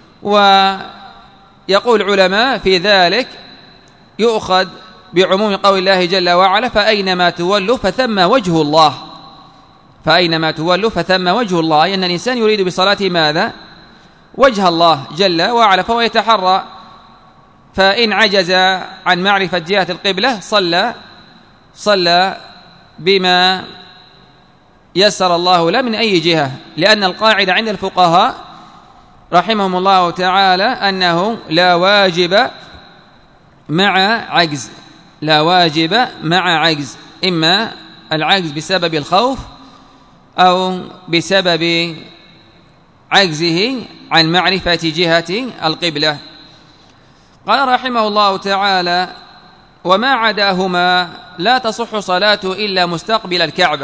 ويقول العلماء في ذلك يؤخذ بعموم قول الله جل وعلا فأينما تولوا فثم وجه الله، فأينما تولوا فثم وجه الله، أي أن الإنسان يريد بصلاته ماذا؟ وجه الله جل وعلا، فهو يتحرى. فإن عجز عن معرفة جهة القبلة صلى صلى بما يسر الله له من أي جهة، لأن القاعدة عند الفقهاء رحمهم الله تعالى أنه لا واجب مع عجز، لا واجب مع عجز، إما العجز بسبب الخوف أو بسبب عجزه عن معرفة جهة القبلة. قال رحمه الله تعالى وما عداهما لا تصح صلاته إلا مستقبل الكعبة،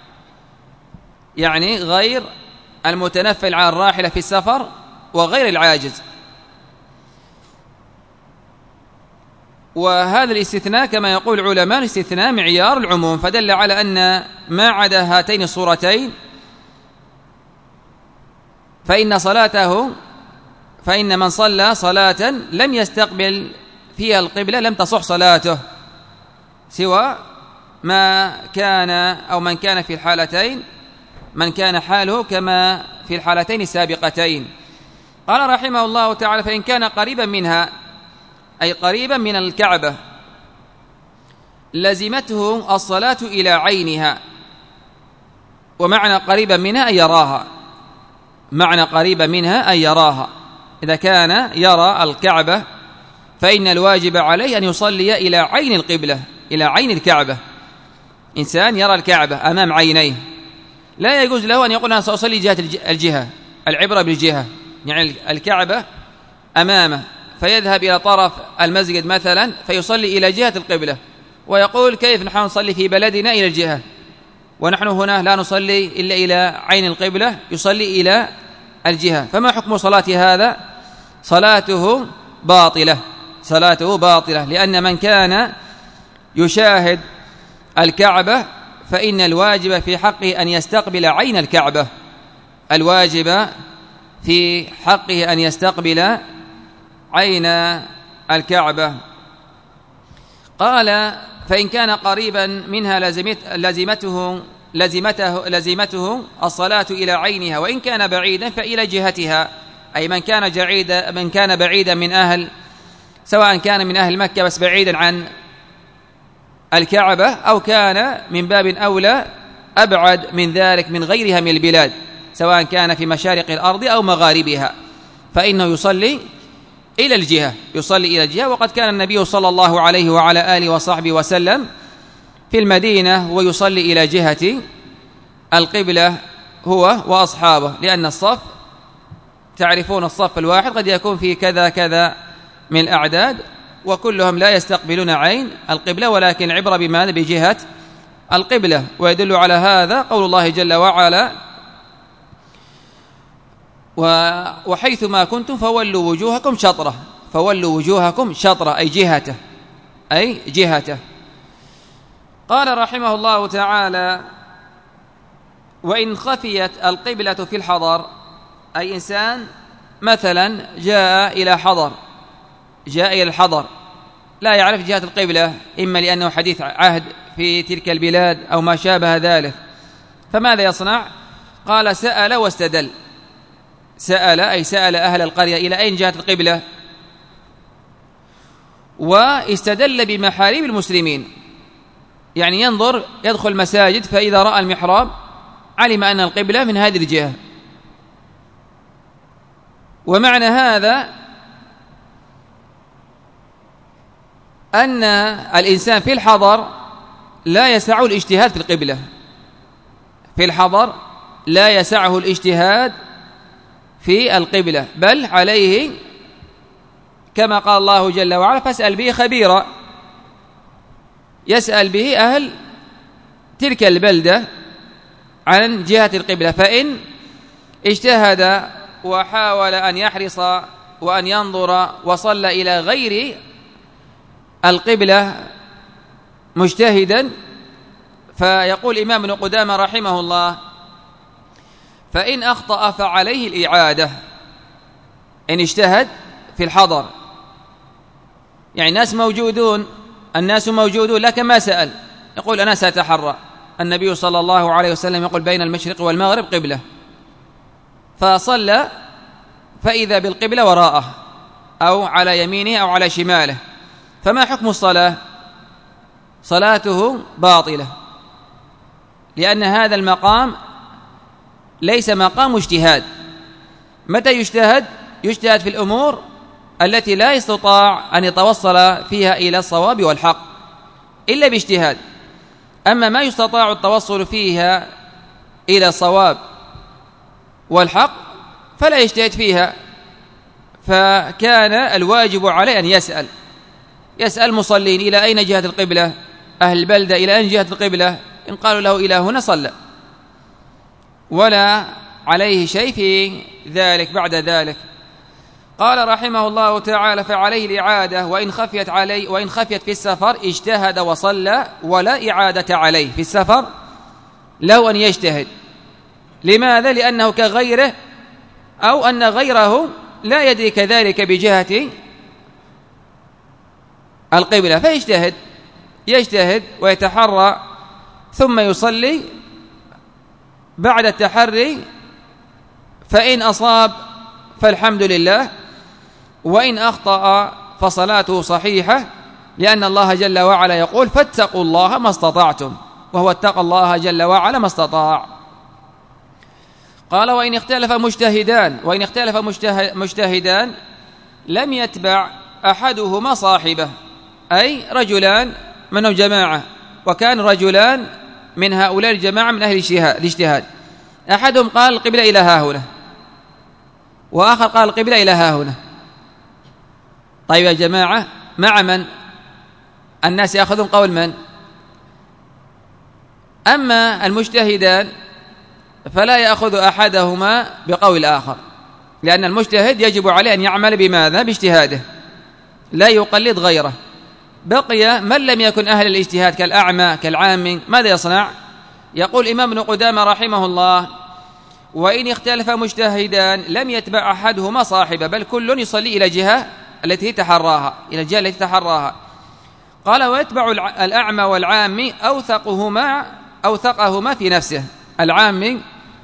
يعني غير المتنفل على الراحلة في السفر وغير العاجز. وهذا الاستثناء كما يقول العلماء الاستثناء معيار العموم، فدل على أن ما عدا هاتين الصورتين فإن صلاته فإن من صلى صلاة لم يستقبل فيها القبلة لم تصح صلاته، سوى ما كان أو من كان في الحالتين من كان حاله كما في الحالتين السابقتين. قال رحمه الله تعالى فإن كان قريبا منها، أي قريبا من الكعبة، لزمته الصلاة إلى عينها. ومعنى قريبا منها أي يراها، معنى قريبا منها أي يراها. إذا كان يرى الكعبة فإن الواجب عليه أن يصلي إلى عين القبلة، إلى عين الكعبة. إنسان يرى الكعبة أمام عينيه لا يجوز له أن يقول أنا سأصلي جهة الجهة، العبرة بالجهة، يعني الكعبة أمامه فيذهب إلى طرف المسجد مثلا فيصلي إلى جهة القبلة ويقول كيف نحن نصلي في بلدنا إلى الجهة ونحن هنا لا نصلي إلا إلى عين القبلة، يصلي إلى الجهة. فما حكم صلاة هذا؟ صلاته باطلة، صلاته باطلة، لأن من كان يشاهد الكعبة فإن الواجب في حقه أن يستقبل عين الكعبة، الواجب في حقه أن يستقبل عين الكعبة. قال فإن كان قريبا منها لزمت لزمته لزمته لزمته الصلاة إلى عينها، وإن كان بعيدا فإلى جهتها، أي من كان بعيدا من كان بعيدا من أهل، سواء كان من أهل مكة بس بعيدا عن الكعبة أو كان من باب أولى أبعد من ذلك من غيرها من البلاد، سواء كان في مشارق الأرض أو مغاربها، فإنه يصلي إلى الجهة، يصلي إلى الجهة. وقد كان النبي صلى الله عليه وعلى آله وصحبه وسلم في المدينة ويصلي إلى جهة القبلة هو وأصحابه، لأن الصف تعرفون الصف الواحد قد يكون فيه كذا كذا من الأعداد، وكلهم لا يستقبلون عين القبلة، ولكن عبرة بماذا؟ بجهة القبلة. ويدل على هذا قول الله جل وعلا: وحيثما كنتم فولوا وجوهكم شطرة، فولوا وجوهكم شطرة أي جهته، أي جهته. قال رحمه الله تعالى: وإن خفيت القبلة في الحضر، أي إنسان مثلا جاء إلى حضر، جاء إلى الحضر لا يعرف جهة القبلة، إما لأنه حديث عهد في تلك البلاد أو ما شابه ذلك، فماذا يصنع؟ قال: سأل واستدل. سأل أي سأل أهل القرية إلى أين جهة القبلة، واستدل بمحاريب المسلمين، يعني ينظر يدخل المساجد فإذا رأى المحراب علم أن القبلة من هذه الجهة. ومعنى هذا أن الإنسان في الحضر لا يسعه الاجتهاد في القبلة، في الحضر لا يسعه الاجتهاد في القبلة، بل عليه كما قال الله جل وعلا: فاسأل به خبيرا، يسأل به أهل تلك البلدة عن جهة القبلة. فإن اجتهد وحاول أن يحرص وأن ينظر وصلى إلى غير القبلة مجتهدا، فيقول الإمام ابن قدامة رحمه الله: فإن أخطأ فعليه الإعادة. إن اجتهد في الحضر، يعني الناس موجودون، الناس موجودون لكن ما سأل، يقول أنا سأتحرى. النبي صلى الله عليه وسلم يقول: بين المشرق والمغرب قبلة، فصلى فإذا بالقبلة وراءه أو على يمينه أو على شماله، فما حكم الصلاة؟ صلاته باطلة، لأن هذا المقام ليس مقام اجتهاد. متى يجتهد؟ يجتهد في الأمور التي لا يستطاع أن يتوصل فيها إلى الصواب والحق إلا باجتهاد. أما ما يستطاع التوصل فيها إلى الصواب والحق فلا يجتهد فيها. فكان الواجب عليه أن يسأل، يسأل مصلين: إلى أين جهة القبلة؟ أهل البلدة إلى أين جهة القبلة؟ إن قالوا له إلى هنا صلى، ولا عليه شيء في ذلك بعد ذلك. قال رحمه الله تعالى: فعليه الإعادة وإن خفيت عليه، وإن خفيت في السفر اجتهد وصلى ولا إعادة عليه. في السفر له أن يجتهد. لماذا؟ لأنه كغيره، أو أن غيره لا يدري كذلك بجهة القبلة، فيجتهد، يجتهد ويتحرى ثم يصلي بعد التحري، فإن أصاب فالحمد لله، وإن أخطأ فصلاته صحيحة، لأن الله جل وعلا يقول: فاتقوا الله ما استطعتم، وهو اتقى الله جل وعلا ما استطاع. قال: وإن اختلف مجتهدان، وإن اختلف مجتهدان لم يتبع أحدهما صاحبه، أي رجلان منهم جماعة، وكان رجلان من هؤلاء الجماعة من أهل الاجتهاد، أحدهم قال القبلة إلى ها هنا، وآخر قال القبلة إلى ها هنا. طيب يا جماعة، مع من الناس يأخذون قول من؟ أما المجتهدان فلا يأخذ أحدهما بقول الآخر، لأن المجتهد يجب عليه أن يعمل بماذا؟ باجتهاده، لا يقلد غيره. بقي من لم يكن أهل الاجتهاد كالأعمى كالعام، ماذا يصنع؟ يقول الإمام ابن قدامة رحمه الله: وإن اختلف مجتهدان لم يتبع أحدهما صاحبه، بل كل يصلي إلى جهة التي تحراها، إلى الجهة التي تحراها. قال: ويتبع الأعمى والعام أوثقهما أوثقهما في نفسه. العام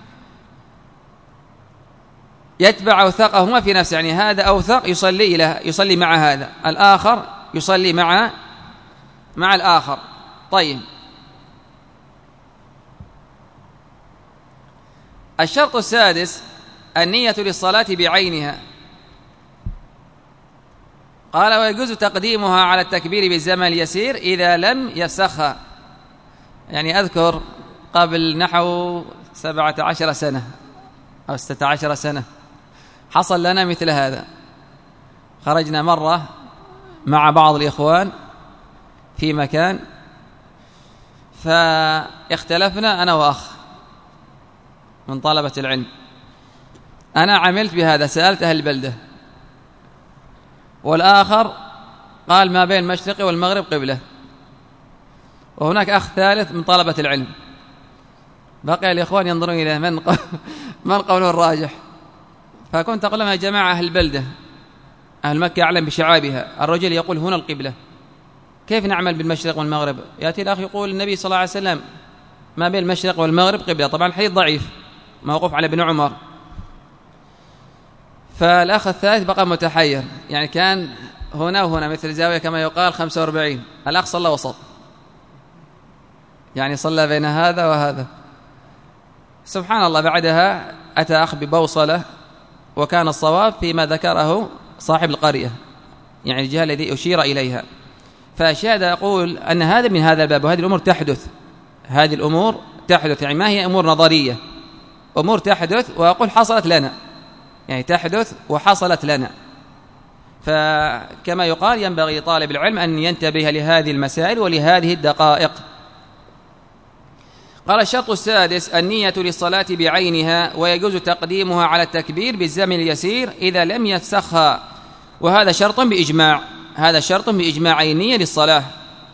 يتبع أوثقهما في نفسه، يعني هذا أوثق يصلي إلى يصلي مع هذا، الآخر يصلي مع مع الآخر. طيب، الشرط السادس: النية للصلاة بعينها. قال ويجوز تقديمها على التكبير بالزمن اليسير إذا لم يفسخها. يعني أذكر قبل نحو سبعة عشر سنة أو ستة عشر سنة حصل لنا مثل هذا. خرجنا مرة مع بعض الإخوان في مكان، فاختلفنا أنا وأخ من طلبة العلم. أنا عملت بهذا، سألت أهل البلدة، والآخر قال ما بين المشرق والمغرب قبلة، وهناك أخ ثالث من طلبة العلم. بقي الإخوان ينظرون إلى من من قوله الراجح. فكنت أقول لهم يا جماعة أهل البلدة، أهل مكة أعلم بشعابها، الرجل يقول هنا القبلة، كيف نعمل بالمشرق والمغرب؟ يأتي الأخ يقول النبي صلى الله عليه وسلم ما بين المشرق والمغرب قبلة. طبعا الحديث ضعيف موقوف على ابن عمر. فالأخ الثالث بقى متحير، يعني كان هنا وهنا مثل زاوية كما يقال خمسة وأربعين. الأخ صلى وسط، يعني صلى بين هذا وهذا. سبحان الله، بعدها أتى أخ ببوصلة، وكان الصواب فيما ذكره صاحب القرية، يعني الجهة الذي أشير إليها. فأشهد أقول أن هذا من هذا الباب، وهذه الأمور تحدث، هذه الأمور تحدث، يعني ما هي أمور نظرية، أمور تحدث، وأقول حصلت لنا، يعني تحدث وحصلت لنا. فكما يقال ينبغي طالب العلم أن ينتبه لهذه المسائل ولهذه الدقائق. قال الشرط السادس النية للصلاة بعينها، ويجوز تقديمها على التكبير بالزمن اليسير إذا لم يفسخها، وهذا شرط بإجماع، هذا شرط بإجماع النية للصلاة.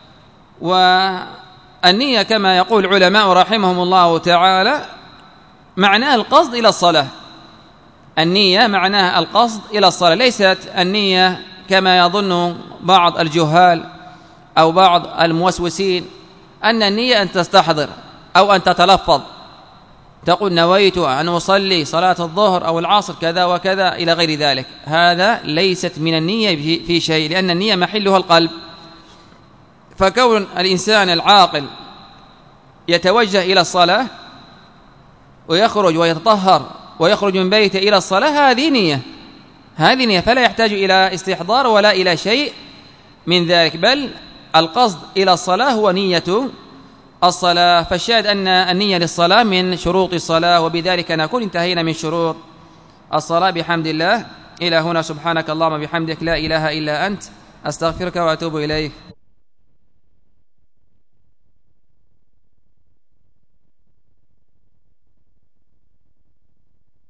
والنية كما يقول العلماء رحمهم الله تعالى معناها القصد إلى الصلاة، النية معناها القصد إلى الصلاة، ليست النية كما يظن بعض الجهال أو بعض الموسوسين أن النية أن تستحضر أو أن تتلفظ، تقول نويت أن أصلي صلاة الظهر أو العصر كذا وكذا إلى غير ذلك. هذا ليست من النية في شيء، لأن النية محلها القلب. فكون الإنسان العاقل يتوجه إلى الصلاة ويخرج ويتطهر ويخرج من بيته إلى الصلاة، هذه نية، هذه نية، فلا يحتاج إلى استحضار ولا إلى شيء من ذلك، بل القصد إلى الصلاة هو نية الصلاة. فالشاهد أن النية للصلاة من شروط الصلاة، وبذلك نكون انتهينا من شروط الصلاة بحمد الله. إلى هنا، سبحانك اللهم بحمدك، لا إله إلا أنت، أستغفرك وأتوب إليك.